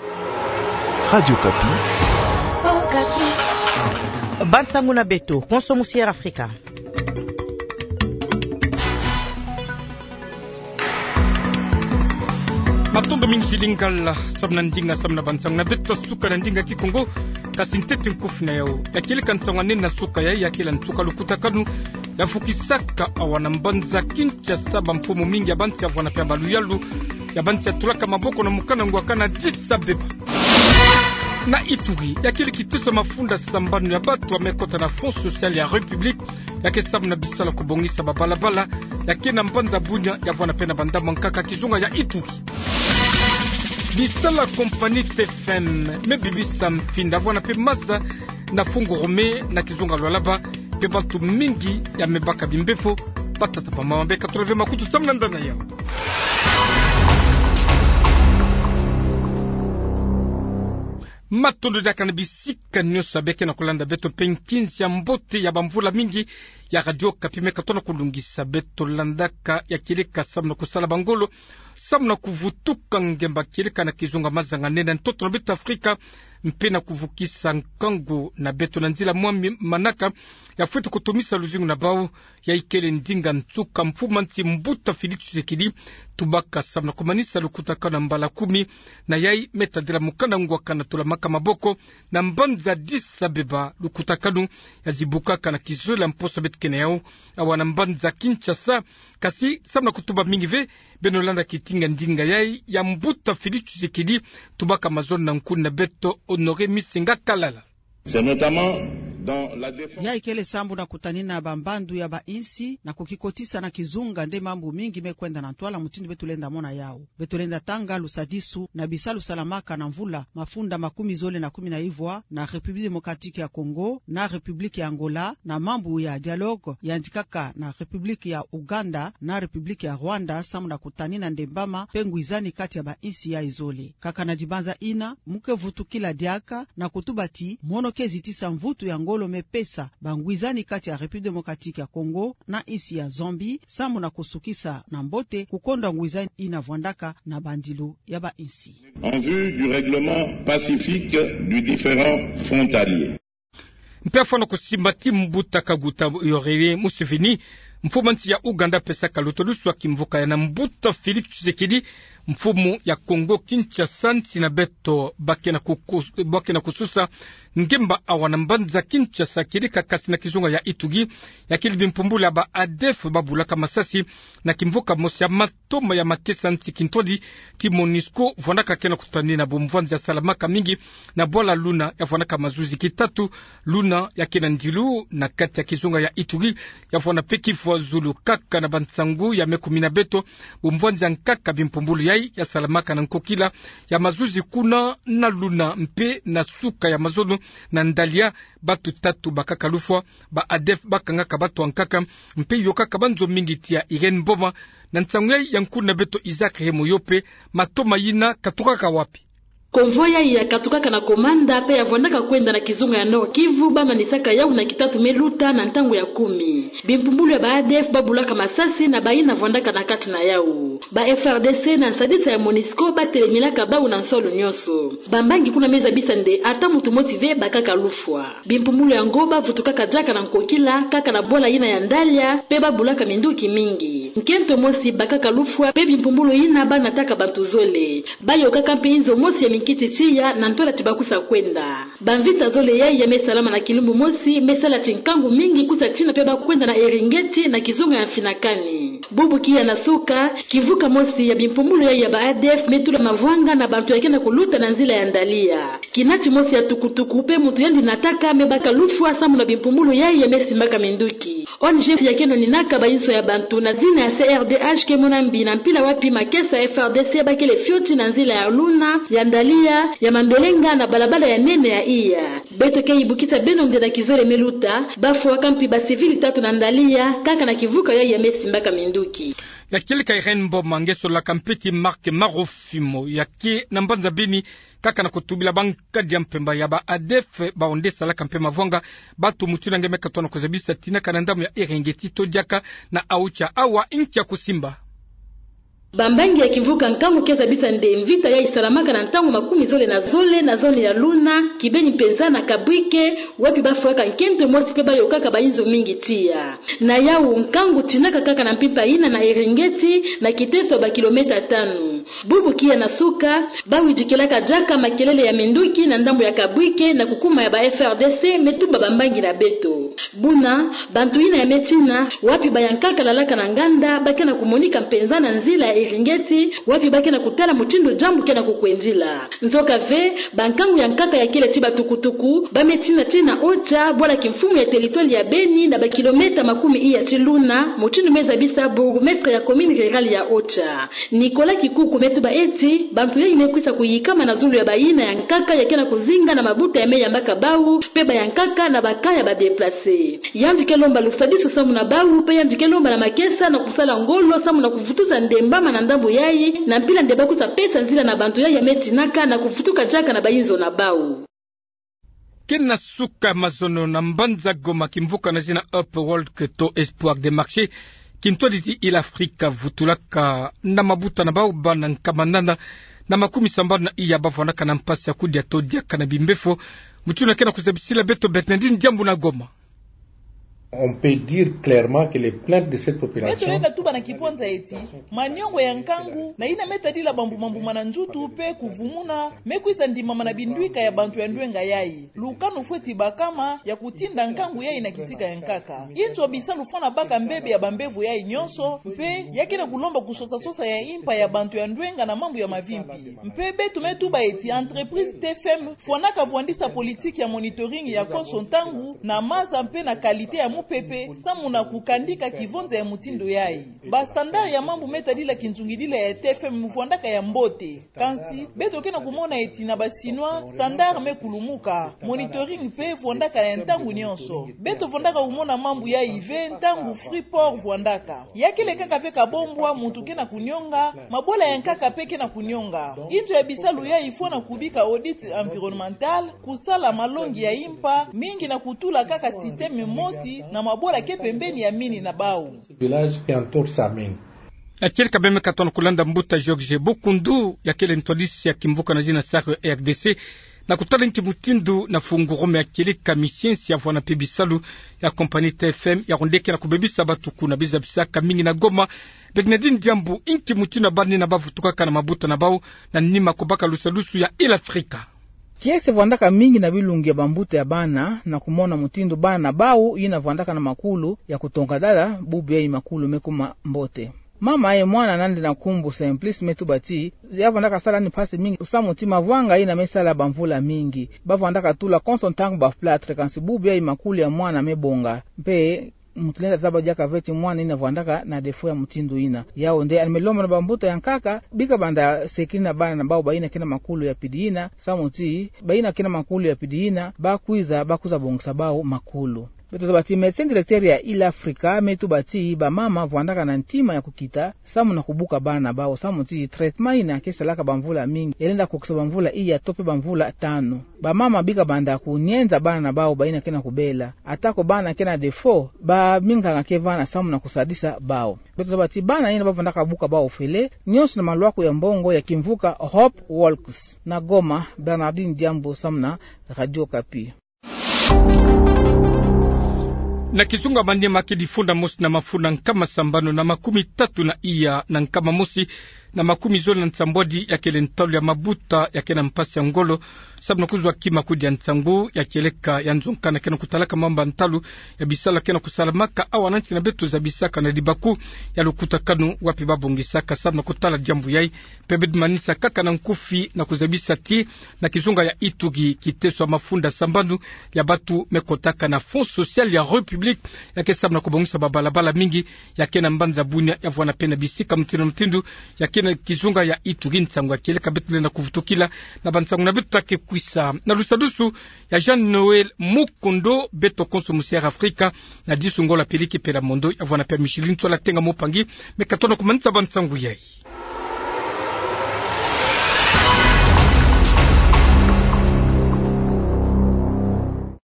Radio Kapi. Oh, Kapi. Bansangu na Beto, Consomusier Africa. Matondo mingi lingala sabna ndinga sabna Bansangu na Beto suka na ndinga kikongo kasintete nkufu na yao yakili kansonga nena suka ya yakila nsuka lukuta kanu ya fukisaka awana mbanza Kinshasa mfumo mingi ya bansi ya wana pia luyalu ya bansi ya tulaka maboko na mukana ngwakana Addis Abeba na Ituri yakili kituso mafunda sambanu ya batu wamekota na Fonds Social ya République yake sabu na bisala kubongisa babalabala yake na mbanza bunya ya wana pena bandama nkaka kizunga ya Ituri bisala kompani TFM mebibisa mpinda wana pe masa na fungu rome na kizunga lwalaba pe batu mingi ya mebaka bimbefo patata pa mawambe 80 makutu samna ndana yao. Matondo daka na bisika nyosa beke na kulanda beto penkinsi ya mbote ya bamvula mingi ya Radio Kapi mekatona kulungisa beto landaka ya kilika samna kusala bangolo samna kuvutuka ngemba kilika na kizunga mazanga nena ntoto na beto Afrika mpena kuvukisa nkango na beto na nzila mwami manaka ya fuetu kutumisa luzingu na bao ya ikele ndinga ntuka mfumanti mbuta Félix Tshisekedi tubaka samna kumanisa lukutaka na mbala 10 na yai metadela mukanda ngwakana tulamaka maboko na mbanza Addis Abeba lukutakanu ya zibukaka na kizola mposo betkene yao awana mbanza Kinshasa kasi samna kutuba mingi ve benolanda kitinga ndinga yai ya mbuta Félix Tshisekedi tubaka mazone na nkuni na beto Honoré Misenga Kalala. C'est notamment dans la défense ya ikele sambu na kutanina bambandu ya bainsi na kukikotisa na kizunga nde mambu mingi mekwenda na ntwala mutindo betulenda mona yao betulenda tanga lusadisu na bisalu salamaka na mvula mafunda 10 na Ivoire na République démocratique ya Congo na République ya Angola na mambu ya dialogue ya ndikaka na République ya Uganda na République ya Rwanda samu na kutanina ndembama penguizani kati ya bainsi ya izole kaka na jibanza ina muke vutu kila diaka na kutubati mono kezi tisa mvutu ya ngolo mepesa bangwizani kati ya République démocratique ya Congo na isi ya Zambie samu na kusukisa na mbote kukonda ngwizani inavwandaka na bandilu ya ba insi en vue du règlement pacifique du différent frontalier. Mpefano kusimbati mbuta kaguta yoreye Museveni mfumanti ya Uganda pesa kalutolusu wa kimvuka ya na mbuta Félix Tshisekedi mfumu ya Kongo Kinshasa na beto bakena kususa ngemba awana mbanza Kinshasa kilika kasi na kizunga ya Ituri ya kilibi mpumbula ba ADF babulaka masasi na kimvuka mosi ya matoma ya makesa nti kintodi ki MONUSCO vwanaka kena kutani na bomvwanzi ya salamaka mingi na bola luna ya vwanaka mazuzi kitatu luna ya kena ndilu na kati ya kizunga ya Ituri ya vwana peki vwa zulu kaka na bansangu ya mekumina beto bomvwanzi ya nkaka bimpumbulu yai ya salamaka na nkokila ya mazuzi kuna na luna mpe na suka ya mazono na ndalia batu tatu bakaka lufwa ba ADF bakangaka batu ankaka mpe yokaka banzo mingi tia Irene Mboma na ntsangue ya nkuna beto Isaac Hemoyope matoma yina katukaka wapi konvoya ya katukaka na komanda pe yavondaka kwenda na kizunga ya Nord Kivu bama nisaka yau na kitatu meluta na ntango ya 10 bimpumulu ya ba ADF babulaka masasi na baina vondaka na kati na yau ba FRDC na sadisa ya MONUSCO batelemilaka bau na nsolo nyoso bambangi kuna meza bisande ata mutu motive bakaka lufwa bimpumulu ya ngoba vutukaka jaka na nkokila kaka na bola ina ya ndalia pe babulaka minduki mingi nkento mosi bakaka lufwa pe bimpumulu ina bana taka bantuzole bayo kaka mpinzo mosi ya kiti chia na ntola tibakusa kwenda banvita zole yai ya mesalama na kilumbu mosi mesala chinkangu mingi kusa china peba kwenda na Eringeti na kizunga ya Finakani bubu kia na suka kivuka mosi ya bimpumulo yai ya ba ADF metula mavwanga na bantu yakenda kuluta na nzila ya ndalia kinati mosi ya tukutuku pe mutu yendi nataka mebaka lufwa samu na bimpumulo yai ya mesimbaka minduki ONG yakeno ninaka bainso ya bantu na zina ya CRDH kemonambi na mpila wapi makesa FRDC bakele fioti na nzila ya luna ya ndalia ya mambelenga na balabala ya nene ya iya beto ke ibukita benonde na kizole meluta bafu wakampi ba civili tatu na ndalia kaka na kivuka ya mesimbaka minduki ya kilika Irene Mboma ngeso la kampeti Mark Marofimo yake na mbanza bini kaka na kutubila bankadi ya mpemba ya ba ADF baondesa la kampe mavwanga batu mutuna ngeme katona kuzabisa tina kanandamu ya Eringeti todiaka na aucha awa inchi ya kusimba Bambangi ya kivuka nkangu keza bisa ndemvita ya isalamaka na ntangu makumi zole na zone ya Luna, Kibeni Penza na Kabwike, wapi bafuaka nkente mwoti peba yokaka bayinzo mingi tia. Na yao nkangu tinaka kaka na mpimpa ina na Eringeti na Kiteso ba kilomita 5. Bubu kia na suka, bawi jikilaka jaka makelele ya Menduki na ndambu ya Kabwike na kukuma ya ba FRDC metuba Bambangi na Beto. Buna, bantuina ya Metina, wapi bayankaka lalaka na nganda, bake na kumonika Mpenza na nzila ya Eringeti, wapi bake na kutala mutindo jambu kena kukwendila. Nzoka ve, bankangu ya nkaka ya kile tiba tukutuku, bametina tena ocha, bwala kimfumu ya teritori ya Beni na bakilometa makumi iya Chiluna, mutindo meza bisa burgumestre ya komini regali ya ocha. Nikola Kikuku metuba eti, bantu ya imekwisa kuyikama na zulu ya bayina ya nkaka ya kena kuzinga na mabuta ya meya mbaka bau, peba ya nkaka na bakaya ba deplase. Yandike lomba lusadisu samu na bau, pe yandike lomba na makesa na kusala ngolo samu na kufutuza ndembama na ndambu yayi, na mpila ndebaku sa pesa nzila na bantu yayi ya metinaka na kufutuka jaka na bayinzo na bau. Kena suka mazono na Mbanza Goma kimvuka na zina Up World Keto Espoir de Marché kintwaditi ila Afrika vutulaka na mabuta na bau bana nkamanana na makumi sambana na iya bavanaka na mpasi ya kudi ya todia kana bimbefo mutuna kena kuzabisila Beto Betnedine Diambu na Goma. On peut dire clairement que les plaintes de cette population Meto tuba na kiponza eti manyongo ya nkangu na ina metadila bambu mana nzutu pe kuvumuna mekwisa ndima mana bindwika ya bantu ya ndwenga yayi lukanu fweti bakama ya kutinda nkangu yayi na kitika ya nkaka inzo bisalu fona baka mbebe ya bambevu yayi nyonso mpe yakina kulomba kusosa ya impa ya bantu ya ndwenga na mambu ya mavimpi mpe Beto metuba eti entreprise TFM fonaka buandisa politiki ya monitoring ya konso ntangu na maza mpe na kalite ya pepe samu na kukandika kivonza ya mutindo yayi ba standard ya mambu metadila kinzungidila ya TFM mfuandaka ya mbote kansi Beto kena kumona eti na basinwa standard mekulumuka monitoring pe fuandaka ya ntangu nyonso Beto fuandaka umona mambu ya ive ntangu Freeport fuandaka yakile kaka peka bombwa muntu kena kunyonga mabola ya nkaka pe kena kunyonga into ya bisalu ya ifona kubika audit environnemental kusala malongi ya impa mingi na kutula kaka systeme mosi na mabola ke pembeni ya mini na bau village qui entoure sa mine. Akili kabeme katona kulanda mbuta George Bokundu yakele ntolisi ya kimvuka na zina Sahel RDC na kutala nki mutindu na fungurome akili kamisiensi ya vwana pebisalu ya kompani TFM ya rondeke na kubebisa batuku na bizabisaka mingi na Goma. Betnedine Diambu inki mutina bani na bavutuka kana mabuta na bau na nima kubaka lusalusu ya ila Afrika. Kiese vandaka mingi na bilungi ya bambuta ya bana na kumona mutindo bana na bau ina vandaka na makulu ya kutonga dada bubu ya makulu mekuma mbote. Mama aye mwana nande na kumbu Simplice metubati ya vandaka sala ni pasi mingi usamutima vwanga ina mesala bamvula mingi. Ba vandaka tula konstantangu ba platre kansi bubu ya makulu ya mwana mebonga. Mpe mutlenda zaba jaka veti mwana ina vandaka na defo ya mutindo ina. Yao nde animeloma na bambuta ya nkaka bika banda sekina bana na bao baina kina makulu ya pidiina samuti baina kina makulu ya pidiina bakuza bongsa bao makulu. Beto bati medecin directeur ya ila Afrika metu bati ba mama vandaka na ntima ya kukita samu na kubuka bana bao samuti treatment ina kesa laka bamvula mingi elenda kukisa bamvula iya tope bamvula 5 ba mama bika banda kunyenza bana na bao baina kena kubela atako bana kena defo ba minga ngakevana samu na kusadisa bao. Beto bati bana ina bavandaka buka bao fele nyonso na malwako ya mbongo ya kimvuka Hope Walks na Goma. Bernardine Diambo samna Radio Kapi. Na kizunga bandi makidifunda mosi na mafuna nkama sambano na makumi tatu na iya na nkama mosi na makumi zole na nsambwadi ya kele ntalo ya mabuta ya kena mpasi ya ngolo sabu na kuzwa kima kudi ya ntsangu ya keleka ya nzonkana kena kutalaka mamba ntalo ya bisala kena kusalamaka awa nanti na beto za bisaka na dibaku ya lukuta kanu wapi babongisaka sabu na kutala jambu yai pebed manisa kaka na nkufi na kuzabisa ti na kizunga ya Itugi kiteswa mafunda sambanu ya batu mekotaka na Fonds Social ya Republique ya kesabu na kubongisa babalabala mingi ya kena mbanza bunya ya vwana pena bisika mtindu ya kena kizunga ya Itugi ntsangu ya keleka betu lena kufutukila na bantsangu na betu take kuisa na lusadusu ya Jean-Noël Mukondo Beto Consomusière Afrika na disungola peliki pela mondo ya vwana pia Michelin tola tenga mopangi mekatona kumanita bantsangu yai.